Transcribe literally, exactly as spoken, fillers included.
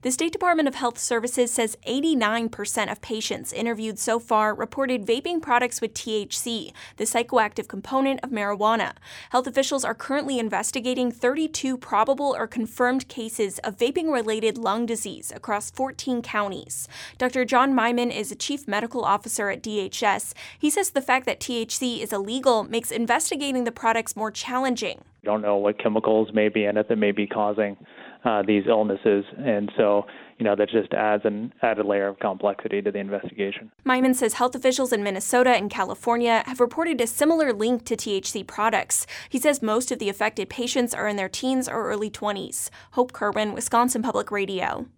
The State Department of Health Services says eighty-nine percent of patients interviewed so far reported vaping products with T H C, the psychoactive component of marijuana. Health officials are currently investigating thirty-two probable or confirmed cases of vaping-related lung disease across fourteen counties. Doctor John Myman is a chief medical officer at D H S. He says the fact that T H C is illegal makes investigating the products more challenging. We don't know what chemicals may be in it that may be causing uh, these illnesses, and so you know that just adds an added layer of complexity to the investigation. Myman says health officials in Minnesota and California have reported a similar link to T H C products. He says most of the affected patients are in their teens or early twenties. Hope Kerwin, Wisconsin Public Radio.